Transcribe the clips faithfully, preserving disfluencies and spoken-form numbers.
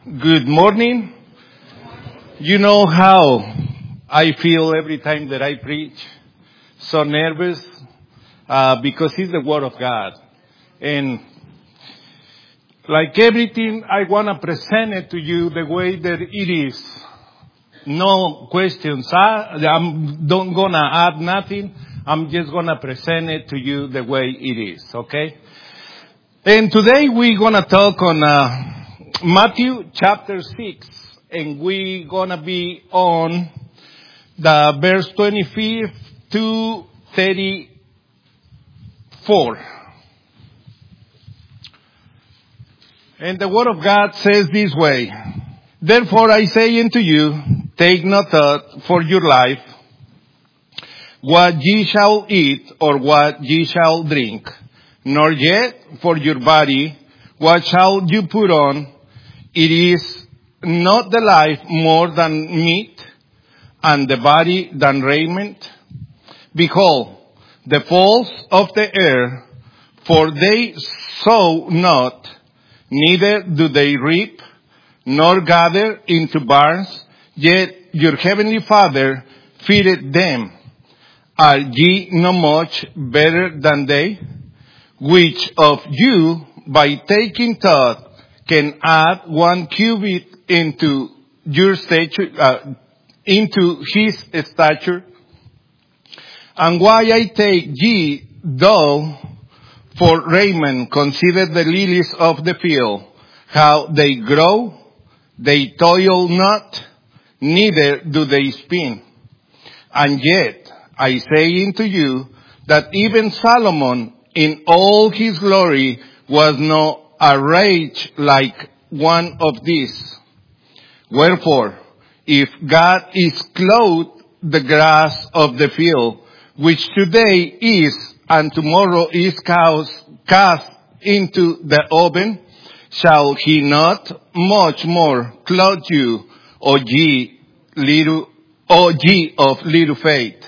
Good morning. You know how I feel every time that I preach? So nervous uh, because it's the Word of God. And like everything, I want to present it to you the way that it is. No questions. I, I'm don't going to add nothing. I'm just going to present it to you the way it is, okay? And today we're going to talk on uh, Matthew chapter six, and we're going to be on the verse twenty-five to thirty-four. And the Word of God says this way: Therefore I say unto you, take no thought for your life, what ye shall eat or what ye shall drink, nor yet for your body, what shall you put on? It is not the life more than meat, and the body than raiment? Behold, the fowls of the air, for they sow not, neither do they reap, nor gather into barns, yet your heavenly Father feedeth them. Are ye no much better than they? Which of you, by taking thought, can add one cubit into your stature, uh, into his stature? And why I take ye, though, for raiment, consider the lilies of the field, how they grow, they toil not, neither do they spin. And yet, I say unto you, that even Solomon, in all his glory, was not arrayed like one of these. Wherefore, if God is clothed the grass of the field, which today is and tomorrow is cast, cast into the oven, shall he not much more clothe you, O ye little, O ye of little faith?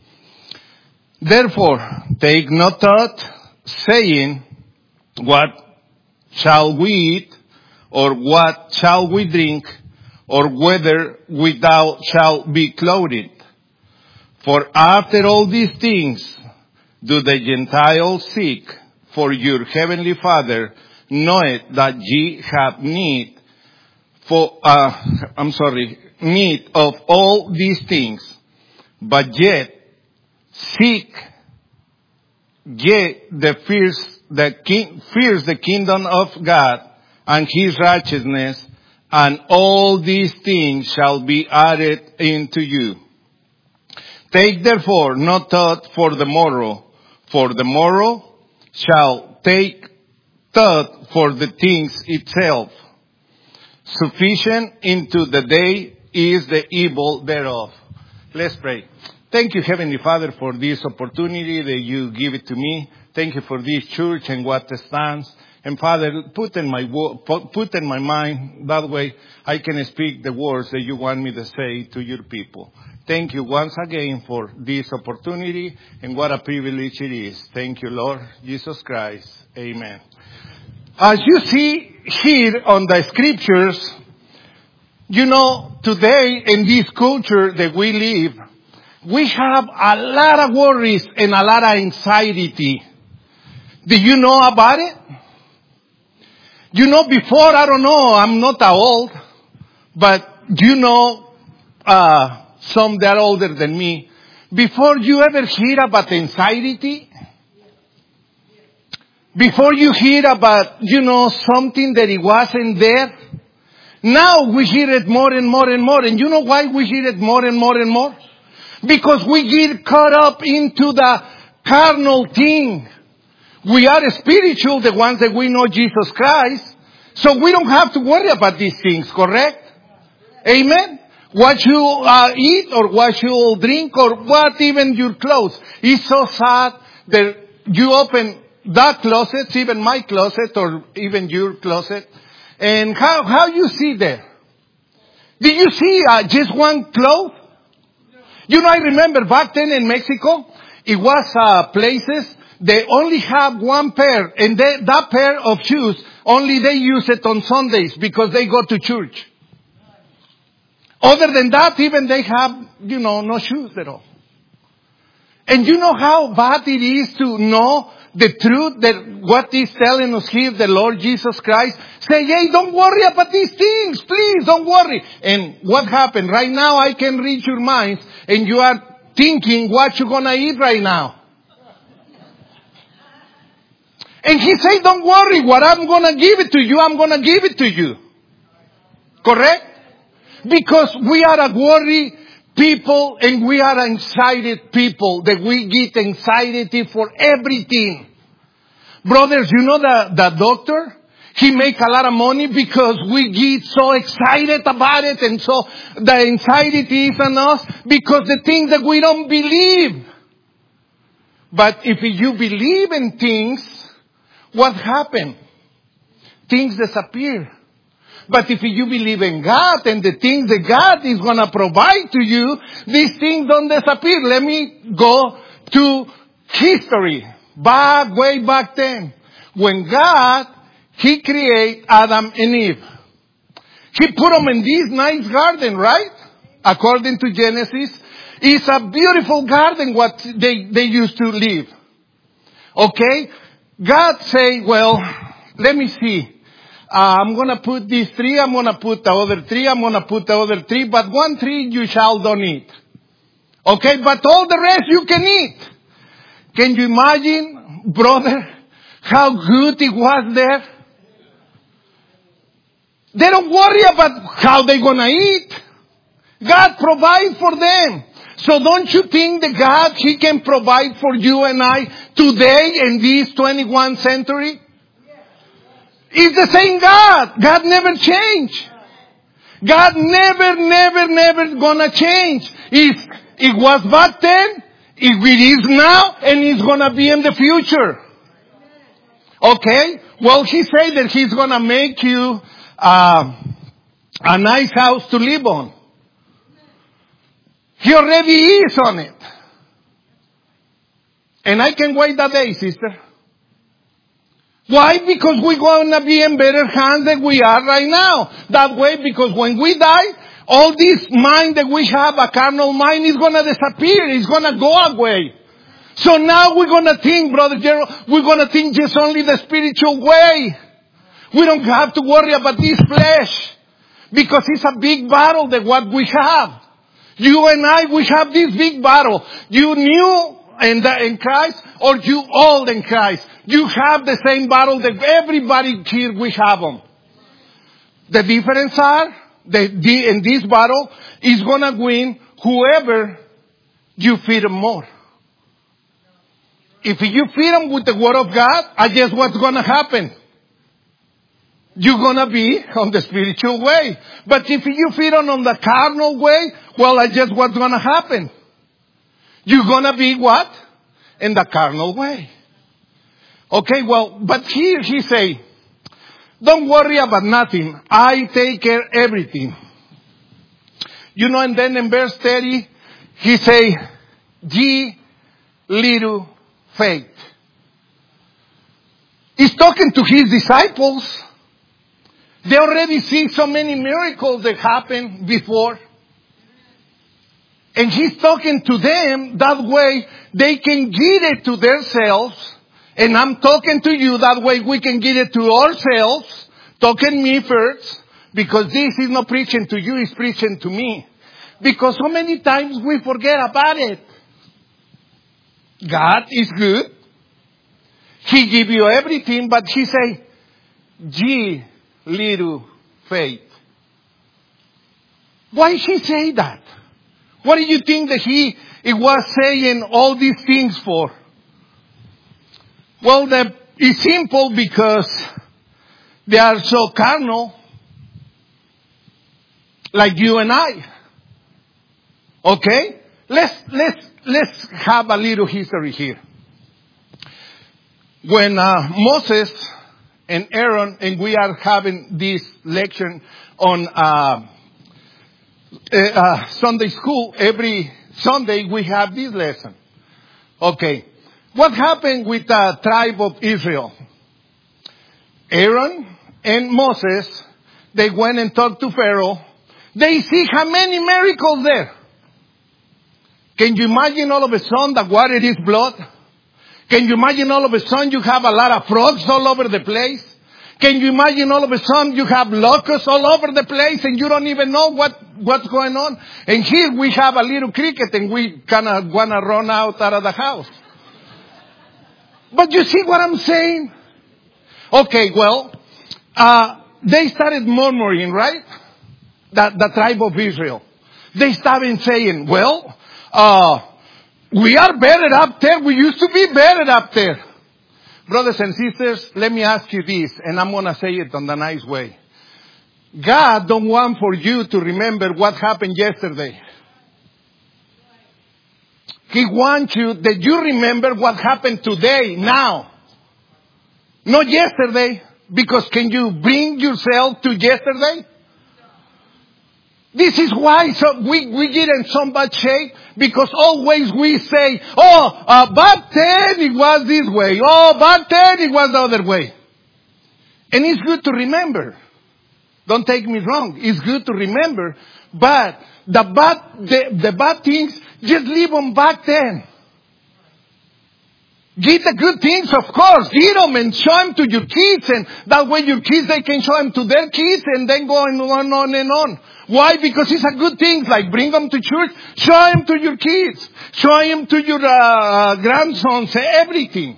Therefore, take no thought, saying, what shall we eat, or what shall we drink, or whether we thou shall be clothed? For after all these things do the Gentiles seek, for your heavenly Father knoweth that ye have need for, uh, I'm sorry, need of all these things. But yet, seek ye the first the king, fears the kingdom of God and his righteousness, and all these things shall be added unto you. Take therefore no thought for the morrow, for the morrow shall take thought for the things itself. Sufficient into the day is the evil thereof. Let's pray. Thank you, Heavenly Father, for this opportunity that you give it to me. Thank you for this church and what stands. And Father, put in my put in my mind, that way I can speak the words that you want me to say to your people. Thank you once again for this opportunity, and what a privilege it is. Thank you, Lord Jesus Christ. Amen. As you see here on the scriptures, you know, today in this culture that we live, we have a lot of worries and a lot of anxiety. Do you know about it? You know, before, I don't know, I'm not that old, but you know, uh, some that are older than me, before you ever hear about anxiety, before you hear about, you know, something that it wasn't there, now we hear it more and more and more. And you know why we hear it more and more and more? Because we get caught up into the carnal thing. We are spiritual, the ones that we know Jesus Christ. So we don't have to worry about these things, correct? Amen? What you uh, eat or what you drink or what even your clothes. It's so sad that you open that closet, even my closet or even your closet. And how, how you see there? Did you see uh, just one cloth? You know, I remember back then in Mexico, it was uh, places, they only have one pair, and they, that pair of shoes Only they use it on Sundays because they go to church. Other than that, even they have, you know, no shoes at all. And you know how bad it is to know the truth that what is telling us here, the Lord Jesus Christ. Say, hey, don't worry about these things. Please, don't worry. And what happened? Right now, I can read your minds, and you are thinking what you're going to eat right now. And he said, don't worry. What I'm going to give it to you, I'm going to give it to you. Correct? Because we are a worry people and we are anxiety people, that we get anxiety for everything. Brothers, you know the, the doctor? He make a lot of money because we get so excited about it, and so the anxiety is on us because the things that we don't believe. But if you believe in things, what happens? Things disappear. But if you believe in God and the things that God is going to provide to you, these things don't disappear. Let me go to history. Back, way back then. When God, He created Adam and Eve. He put them in this nice garden, right? According to Genesis. It's a beautiful garden what they, they used to live. Okay? God say, well, let me see. Uh, I'm going to put this tree, I'm going to put the other tree, I'm going to put the other tree, but one tree you shall don't eat. Okay, but all the rest you can eat. Can you imagine, brother, how good it was there? They don't worry about how they're going to eat. God provides for them. So don't you think that God, He can provide for you and I today in this twenty-first century? It's the same God. God never changed. God never, never, never gonna change. If it was back then, if it is now, and it's gonna be in the future. Okay? Well, He said that He's gonna make you uh, a nice house to live on. He already is on it. And I can wait that day, sister. Why? Because we're going to be in better hands than we are right now. That way, because when we die, all this mind that we have, a carnal mind, is going to disappear. It's going to go away. So now we're going to think, Brother Gerald, we're going to think just only the spiritual way. We don't have to worry about this flesh. Because it's a big battle that what we have. You and I, we have this big battle. You new in, the, in Christ, or you old in Christ. You have the same battle that everybody here, we have them. The difference are, that the, in this battle, is going to win whoever you feed them more. If you feed them with the Word of God, I guess what's going to happen? You're going to be on the spiritual way. But if you feed them on the carnal way, well, I guess what's going to happen? You're going to be what? In the carnal way. Okay, well, but here he say, don't worry about nothing. I take care of everything. You know, and then in verse thirty, he say, ye little faith. He's talking to his disciples. They already see so many miracles that happened before. And he's talking to them that way they can give it to themselves. And I'm talking to you that way we can give it to ourselves. Talking me first. Because this is not preaching to you, it's preaching to me. Because so many times we forget about it. God is good. He give you everything, but He say, ye little faith. Why He say that? What do you think that He it was saying all these things for? Well, the, it's simple because they are so carnal, like you and I. Okay? Let's, let's, let's have a little history here. When uh, Moses and Aaron, and we are having this lecture on uh, uh, Sunday school, every Sunday we have this lesson. Okay. What happened with the tribe of Israel? Aaron and Moses, they went and talked to Pharaoh. They see how many miracles there. Can you imagine all of a sudden the water is blood? Can you imagine all of a sudden you have a lot of frogs all over the place? Can you imagine all of a sudden you have locusts all over the place and you don't even know what, what's going on? And here we have a little cricket and we kind of want to run out, out of the house. But you see what I'm saying? Okay, well, uh, they started murmuring, right? That the tribe of Israel. They started saying, well, uh, we are better up there. We used to be better up there. Brothers and sisters, let me ask you this, and I'm going to say it in a nice way. God don't want for you to remember what happened yesterday. He wants you that you remember what happened today, now. Not yesterday, because can you bring yourself to yesterday? This is why so we, we get in some bad shape, because always we say, oh, uh, back then it was this way. Oh, back then it was the other way. And it's good to remember. Don't take me wrong. It's good to remember. But the bad, the, the bad things, just leave them back then. Get the good things, of course. Get them and show them to your kids. And that way your kids, they can show them to their kids and then go on and on and on. Why? Because it's a good thing. Like bring them to church. Show them to your kids. Show them to your uh, grandsons. Everything.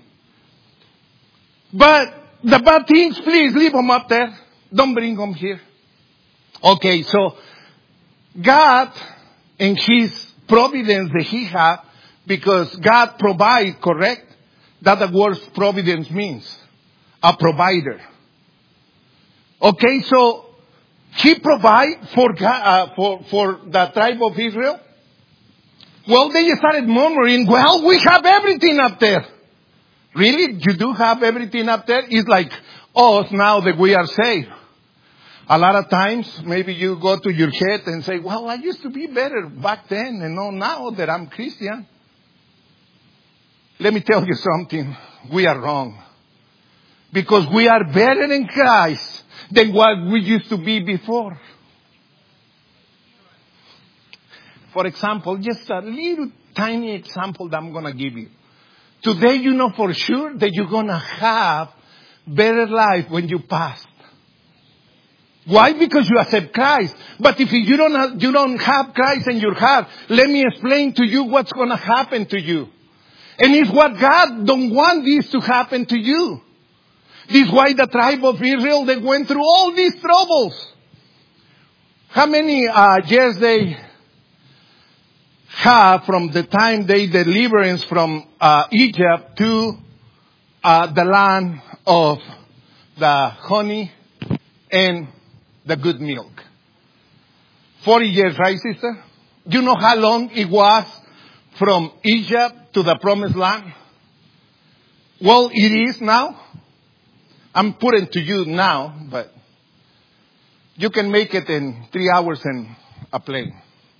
But the bad things, please leave them up there. Don't bring them here. Okay, so God and His providence that He had, because God provides, correct? That the word providence means. A provider. Okay, so He provide for God, uh, for, for the tribe of Israel. Well, they started murmuring, well, we have everything up there. Really? You do have everything up there? It's like us now that we are saved. A lot of times, maybe you go to your head and say, well, I used to be better back then and not now that I'm Christian. Let me tell you something. We are wrong. Because we are better in Christ than what we used to be before. For example, just a little tiny example that I'm going to give you. Today you know for sure that you're going to have better life when you pass. Why? Because you accept Christ. But if you don't have, you don't have Christ in your heart, let me explain to you what's going to happen to you. And it's what God don't want this to happen to you. This is why the tribe of Israel, they went through all these troubles. How many uh, years they have from the time they deliverance from uh, Egypt to uh, the land of the honey and the good milk? forty years, right, sister? You know how long it was from Egypt to the promised land? Well, it is now. I'm putting to you now, but you can make it in three hours in a plane.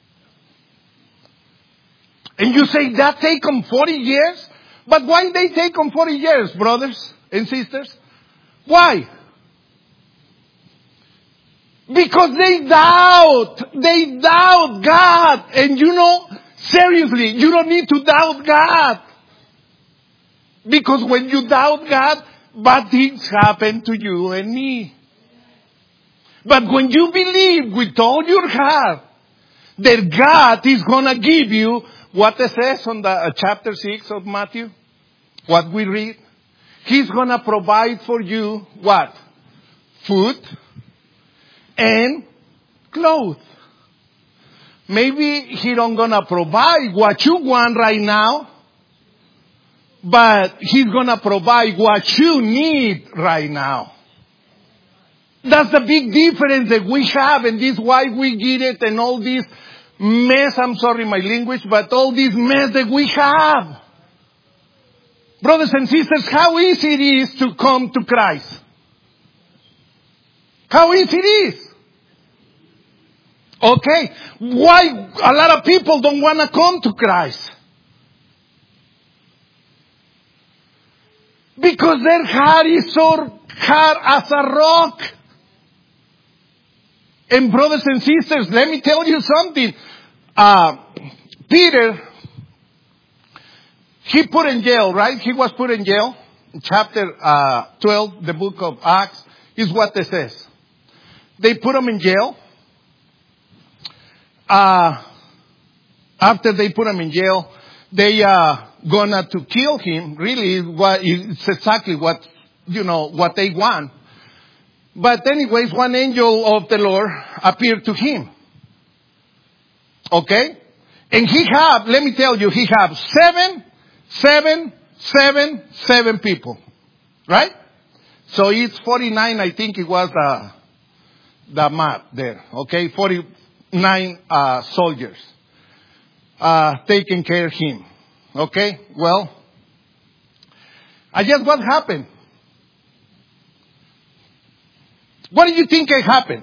And you say that take them forty years? But why they take them forty years, brothers and sisters? Why? Because they doubt. They doubt God. And you know, seriously, you don't need to doubt God. Because when you doubt God, bad things happen to you and me. But when you believe with all your heart that God is going to give you what it says on the uh, chapter six of Matthew, what we read, He's going to provide for you what? Food and clothes. Maybe He don't going to provide what you want right now, but He's going to provide what you need right now. That's the big difference that we have, and this is why we get it and all this mess, I'm sorry my language, but all this mess that we have. Brothers and sisters, how easy it is to come to Christ. How easy it is. Okay, why a lot of people don't want to come to Christ? Because their heart is so hard as a rock. And brothers and sisters, let me tell you something. Uh, Peter, he put in jail, right? He was put in jail. Chapter uh, twelve, the book of Acts, is what it says. They put him in jail. Uh, after they put him in jail, they uh gonna to kill him. Really, what it's exactly what you know what they want. But anyways, one angel of the Lord appeared to him. Okay? And he have, let me tell you, he have seven, seven, seven, seven people. Right? So it's forty-nine, I think it was the, the map there. Okay? forty-nine uh, soldiers uh, taking care of him. Okay? Well, I guess what happened? What do you think happened?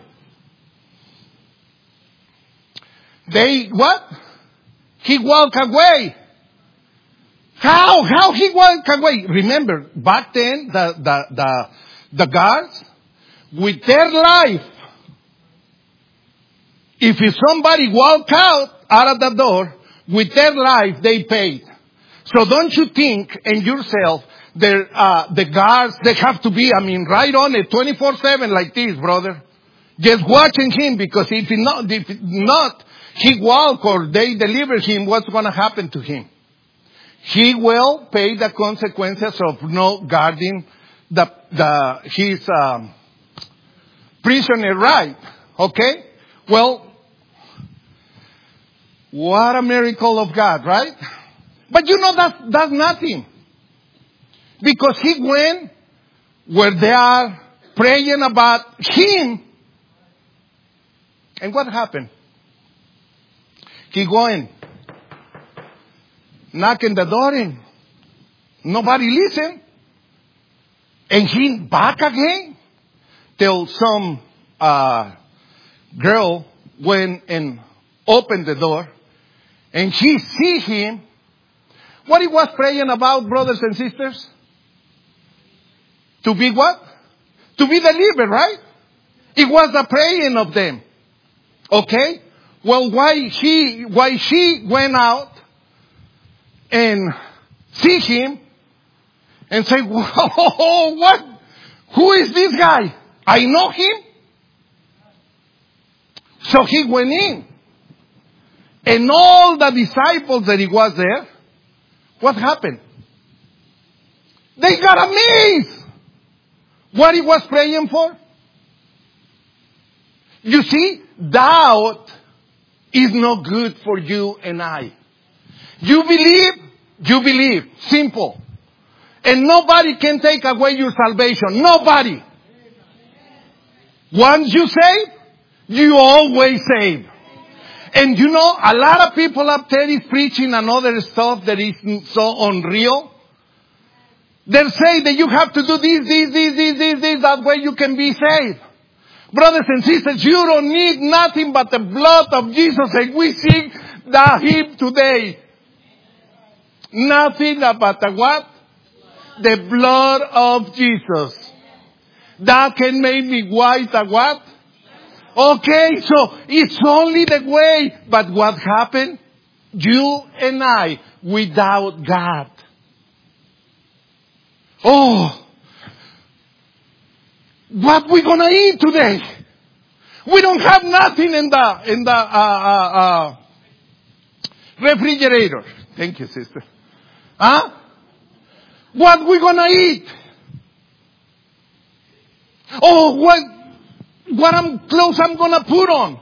They, what? He walked away. How? How he walked away? Remember, back then, the, the, the, the guards, with their life, if somebody walked out, out of the door, with their life, they paid. So don't you think in yourself, the, uh, the guards, they have to be, I mean, right on it, twenty-four seven like this, brother. Just watching him, because if he not, if not, he walk or they deliver him, what's going to happen to him? He will pay the consequences of not guarding the, the, his, um, prisoner right. Okay? Well, what a miracle of God, right? But you know, that's, that's nothing. Because he went where they are praying about him. And what happened? He going, knocking the door in. Nobody listened. And he back again. Till some uh, girl went and opened the door. And she see him. What he was praying about, brothers and sisters? To be what? To be delivered, right? It was the praying of them. Okay? Well, why he, why she went out and see him and say, whoa, what? Who is this guy? I know him. So he went in. And all the disciples that he was there, what happened? They got amazed. What he was praying for? You see, doubt is not good for you and I. You believe, you believe. Simple. And nobody can take away your salvation. Nobody. Once you save, you always save. And you know, a lot of people up there is preaching another stuff that is so unreal. They say that you have to do this, this, this, this, this, this, that way you can be saved. Brothers and sisters, you don't need nothing but the blood of Jesus, and we sing the hymn today. Nothing but the what? The blood of Jesus. That can make me white a what? Okay, so it's only the way. But what happened? You and I, without God. Oh, what we gonna eat today? We don't have nothing in the in the uh, uh, uh, refrigerator. Thank you, sister. Huh? What we gonna eat? Oh, what what I'm clothes I'm gonna put on?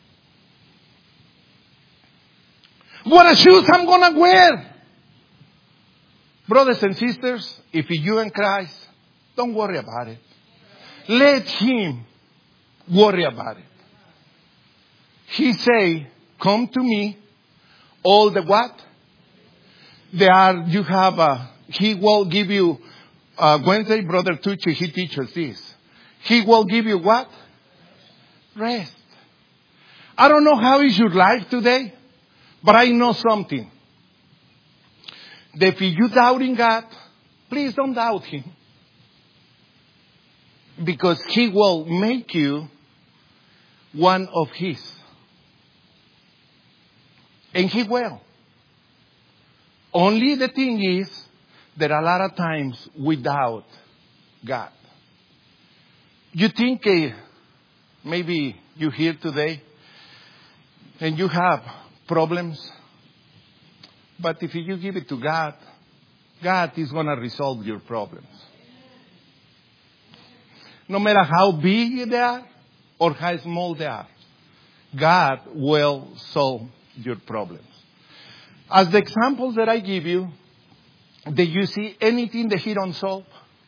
What shoes I'm gonna wear? Brothers and sisters, if you in Christ, don't worry about it. Let Him worry about it. He say, come to me, all the what? They are, you have a, He will give you, uh, Wednesday, Brother Tucci, he teaches this. He will give you what? Rest. I don't know how is your life today, but I know something. That if you doubting God, Please don't doubt him. Because he will make you one of his. And he will. Only the thing is that a lot of times we doubt God. You think uh, maybe you're here today and you have problems, but if you give it to God, God is going to resolve your problems. No matter how big they are or how small they are, God will solve your problems. As the examples that I give you, did you see anything that he don't solve?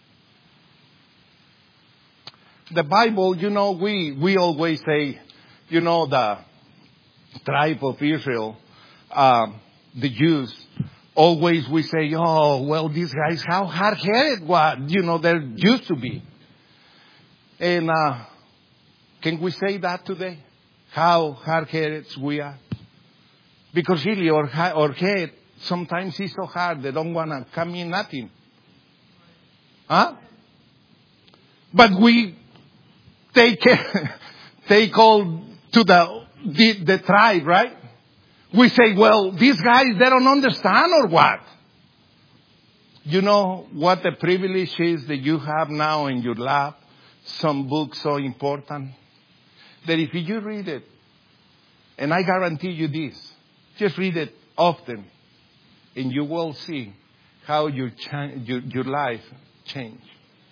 The Bible, you know, we, we always say, you know, the tribe of Israel, um, the Jews, always we say, oh, well, these guys, how hard-headed, what, you know, they used to be. And uh, can we say that today? How hard-headed we are? Because really, our, our head sometimes is so hard, they don't want to come in nothing. Huh? But we take take all to the, the the tribe, right? We say, well, these guys, they don't understand or what? You know what the privilege is that you have now in your lap? Some book so important that if you read it, and I guarantee you this, just read it often, and you will see how your cha- your, your life changed.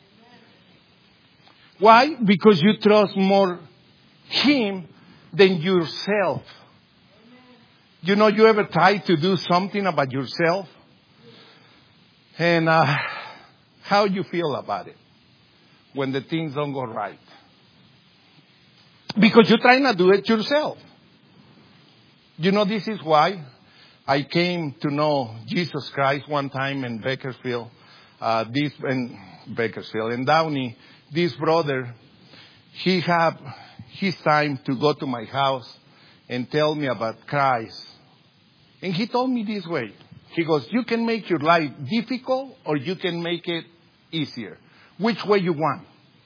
Why? Because you trust more him than yourself. You know, you ever try to do something about yourself? And uh, how you feel about it when the things don't go right? Because you're trying to do it yourself. You know, this is why I came to know Jesus Christ one time in Bakersfield, uh, this in Bakersfield, in Downey. This brother, he had his time to go to my house and tell me about Christ. And he told me this way. He goes, you can make your life difficult or you can make it easier. Which way you want?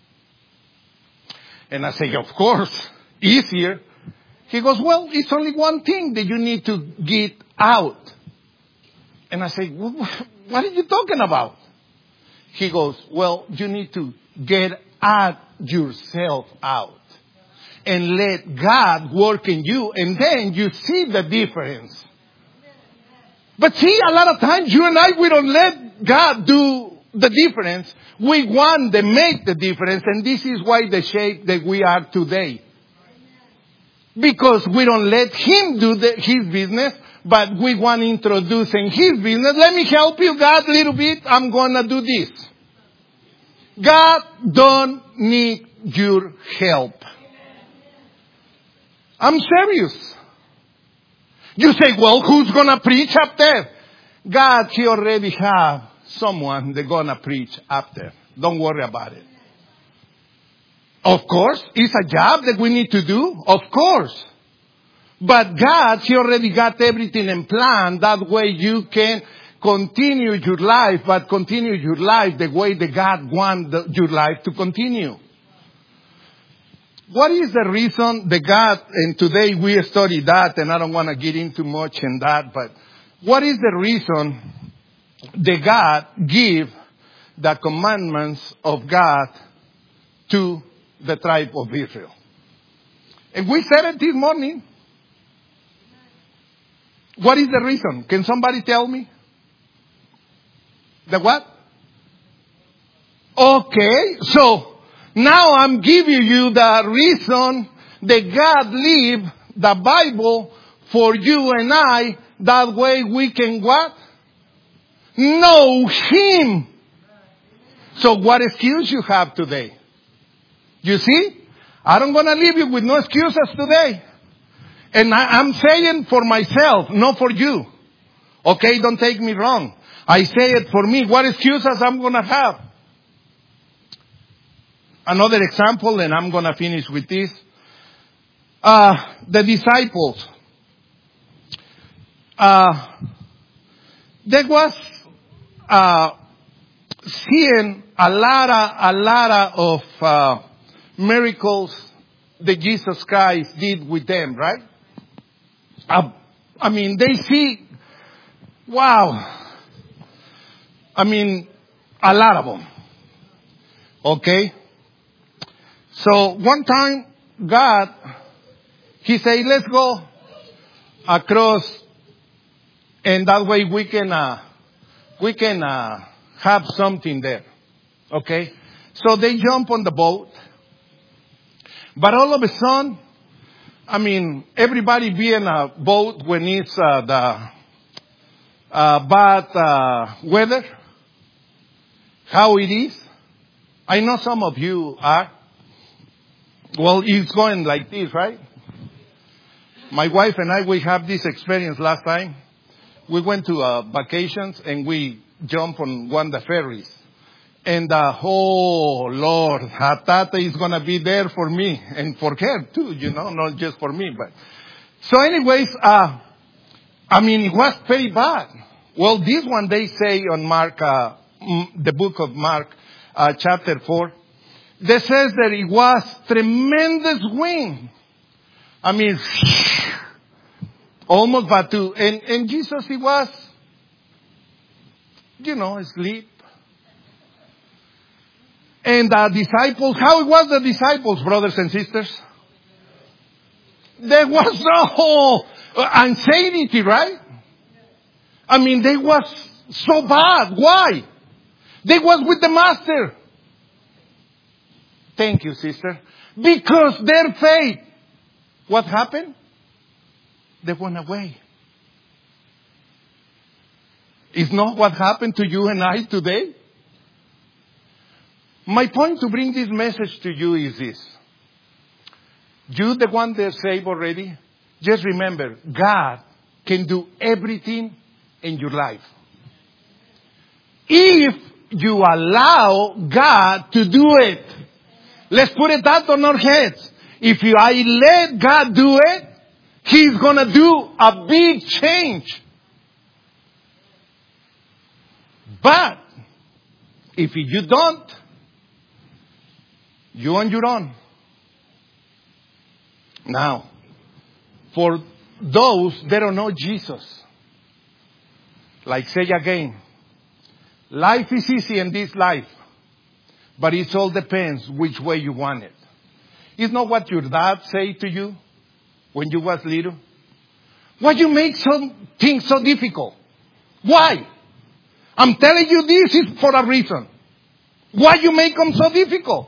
And I say, of course, easier. He goes, well, it's only one thing that you need to get out. And I say, well, what are you talking about? He goes, well, you need to get at yourself out and let God work in you, and then you see the difference. But see, a lot of times you and I, we don't let God do the difference. We want to make the difference, and this is why the shape that we are today. Because we don't let Him do the, His business, but we want to introduce in His business. Let me help you, God, a little bit. I'm going to do this. God don't need your help. I'm serious. You say, well, who's going to preach up there? God, He already have someone that's going to preach up there. Don't worry about it. Of course, it's a job that we need to do. Of course. But God, He already got everything in plan. That way you can continue your life, but continue your life the way that God wants the, your life to continue. What is the reason that God, and today we study that, and I don't want to get into much in that, but what is the reason that God give the commandments of God to the tribe of Israel? And we said it this morning. What is the reason? Can somebody tell me? The what? Okay, so now I'm giving you the reason that God leave the Bible for you and I. That way we can what? Know Him. So what excuse you have today? You see? I don't want to leave you with no excuses today. And I, I'm saying for myself, not for you. Okay, don't take me wrong. I say it for me. What excuses I'm going to have? Another example, and I'm going to finish with this. Uh, the disciples. Uh, there was uh, seeing a lot of, a lot of uh, miracles that Jesus Christ did with them, right? Uh, I mean, they see, wow. I mean, a lot of them. Okay? So one time, God, He said, let's go across, and that way we can, uh, we can, uh, have something there. Okay? So they jump on the boat. But all of a sudden, I mean, everybody be in a boat when it's, uh, the, uh, bad, uh, weather. How it is. I know some of you are. Well, it's going like this, right? My wife and I, we have this experience last time. We went to uh, vacations and we jumped on one of the ferries. And, uh, oh, Lord, Hatata is going to be there for me and for her too, you know, not just for me. But so anyways, uh, I mean, it was very bad. Well, this one they say on Mark, uh, the book of Mark, uh, chapter four, they says that it was tremendous wind. I mean, almost but to, and, and Jesus, he was, you know, asleep. And the disciples, how it was the disciples, brothers and sisters? There was no anxiety, right? I mean, they was so bad. Why? They was with the master. Thank you, sister. Because their faith, what happened? They went away. Is not what happened to you and I today? My point to bring this message to you is this. You, the one that's saved already, just remember, God can do everything in your life. If you allow God to do it. Let's put it that on our heads. If you I let God do it, He's going to do a big change. But if you don't, you're on your own. Now, for those that don't know Jesus, like say again, life is easy in this life, but it all depends which way you want it. It's not what your dad say to you when you was little. Why you make some things so difficult? Why? I'm telling you this is for a reason. Why you make them so difficult?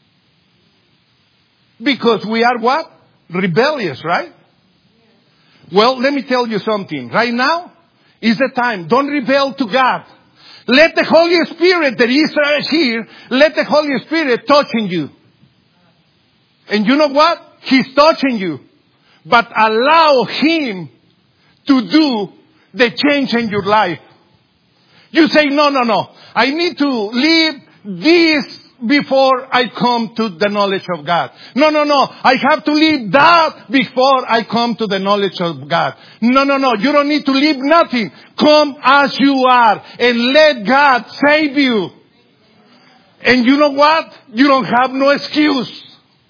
Because we are what? Rebellious, right? Well, let me tell you something. Right now is the time. Don't rebel to God. Let the Holy Spirit that is here, let the Holy Spirit touching you. And you know what? He's touching you. But allow Him to do the change in your life. You say, no, no, no. I need to leave this before I come to the knowledge of God. No, no, no. I have to leave that before I come to the knowledge of God. No, no, no. You don't need to leave nothing. Come as you are and let God save you. And you know what? You don't have no excuse.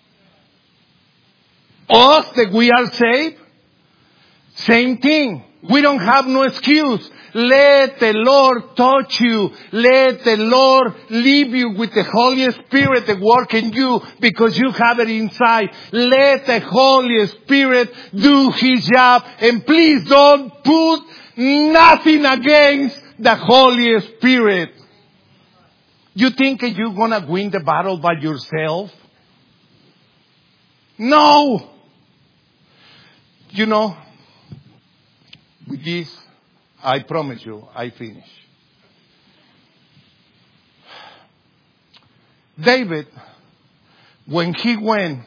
Us that we are saved, same thing. We don't have no excuse. Let the Lord touch you. Let the Lord leave you with the Holy Spirit that work in you because you have it inside. Let the Holy Spirit do His job. And please don't put nothing against the Holy Spirit. You think that you're going to win the battle by yourself? No. You know, with this, I promise you, I finish. David, when he went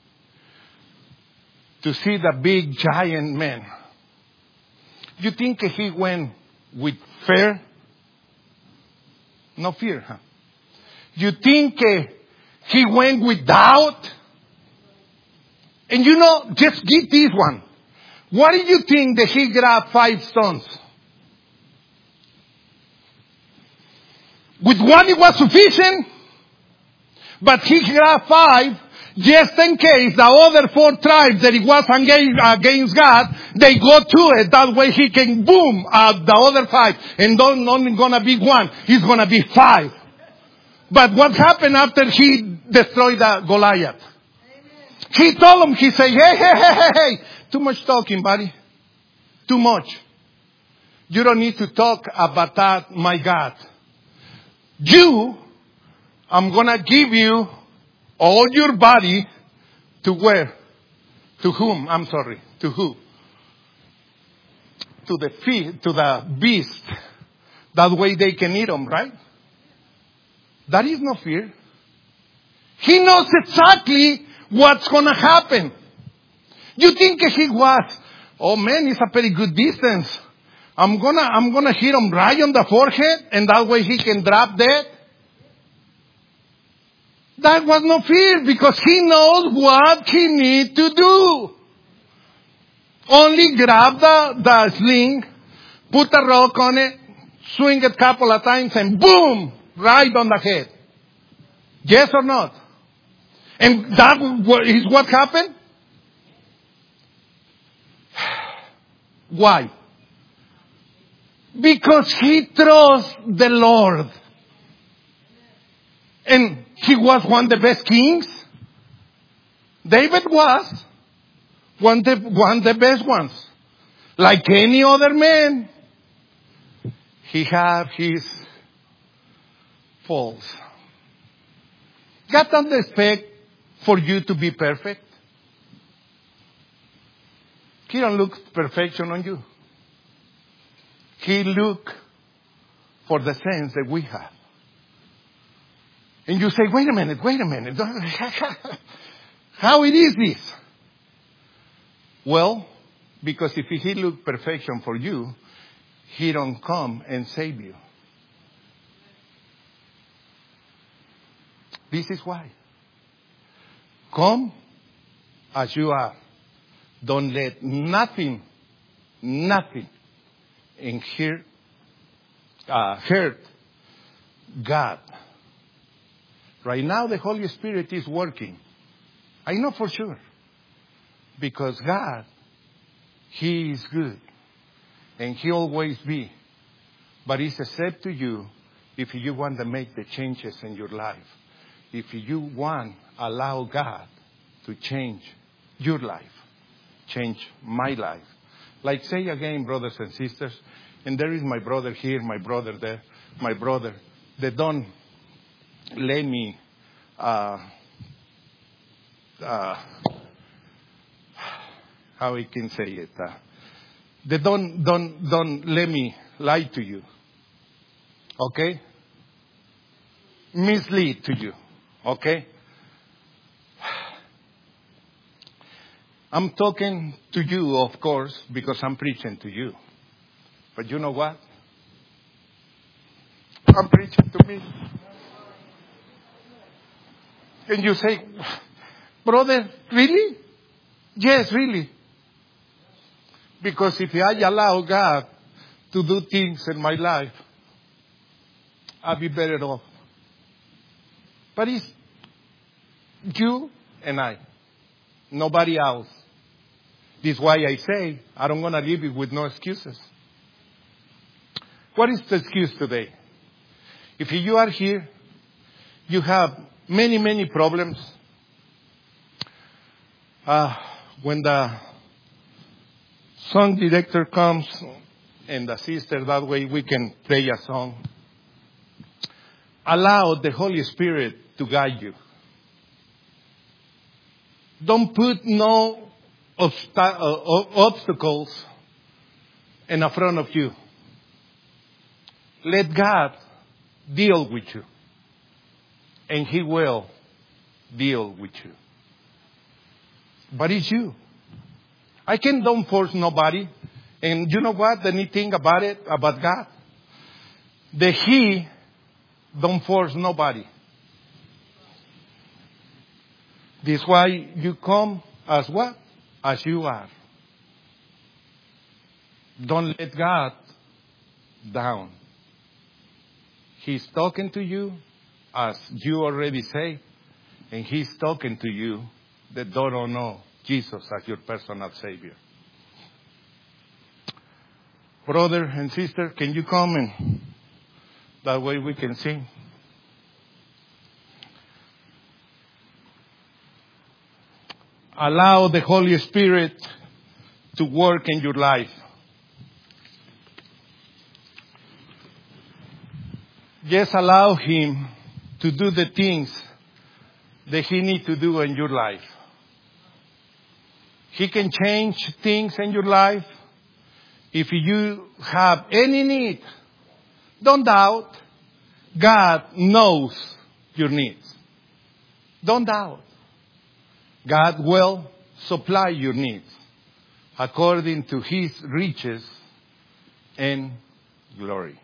to see the big giant man, you think he went with fear? No fear, huh? You think he went with doubt? And you know, just get this one. What do you think that he grabbed five stones? With one it was sufficient. But he grabbed five just in case the other four tribes that it was against God, they go to it. That way he can boom at the other five. And don't only gonna be one, he's gonna be five. But what happened after he destroyed the Goliath? He told him, he said, hey, hey, hey, hey, hey, too much talking, buddy. Too much. You don't need to talk about that, my God. You, I'm gonna give you all your body to where? To whom? I'm sorry. To who? To the feet, to the beast. That way they can eat them, right? That is no fear. He knows exactly what's going to happen. You think he was, oh man, it's a pretty good distance. I'm gonna, I'm gonna hit him right on the forehead and that way he can drop dead. That was no fear because he knows what he needs to do. Only grab the, the sling, put a rock on it, swing it a couple of times and boom, right on the head. Yes or not? And that is what happened? Why? Because he trusts the Lord. And he was one of the best kings. David was one of the, one of the best ones. Like any other man, he had his faults. God doesn't expect for you to be perfect. He don't look perfection on you. He look for the sins that we have. And you say, wait a minute, wait a minute. How it is this? Well, because if he look perfection for you, he don't come and save you. This is why. Come as you are. Don't let nothing, nothing in here uh, hurt God. Right now the Holy Spirit is working. I know for sure. Because God, He is good. And He always be. But it's up to you if you want to make the changes in your life. If you want, allow God to change your life. Change my life. Like say again, brothers and sisters, and there is my brother here, my brother there, my brother. They don't let me, uh, uh, how I can say it. Uh, they don't, don't, don't let me lie to you. Okay? Mislead to you. Okay? I'm talking to you, of course, because I'm preaching to you. But you know what? I'm preaching to me. And you say, brother, really? Yes, really. Because if I allow God to do things in my life, I'll be better off. But it's you and I. Nobody else. This is why I say, I don't want to leave it with no excuses. What is the excuse today? If you are here, you have many, many problems. Uh, when the song director comes and the sister, that way we can play a song. Allow the Holy Spirit to guide you. Don't put no obsta- uh, obstacles in the front of you. Let God deal with you. And He will deal with you. But it's you. I can don't force nobody. And you know what? The neat thing about it, about God? The He don't force nobody. This is why you come as what? As you are. Don't let God down. He's talking to you, as you already say, and He's talking to you that don't know Jesus as your personal Savior. Brother and sister, can you come and that way we can sing? Allow the Holy Spirit to work in your life. Just allow Him to do the things that He needs to do in your life. He can change things in your life. If you have any need, don't doubt. God knows your needs. Don't doubt. God will supply your needs according to His riches and glory.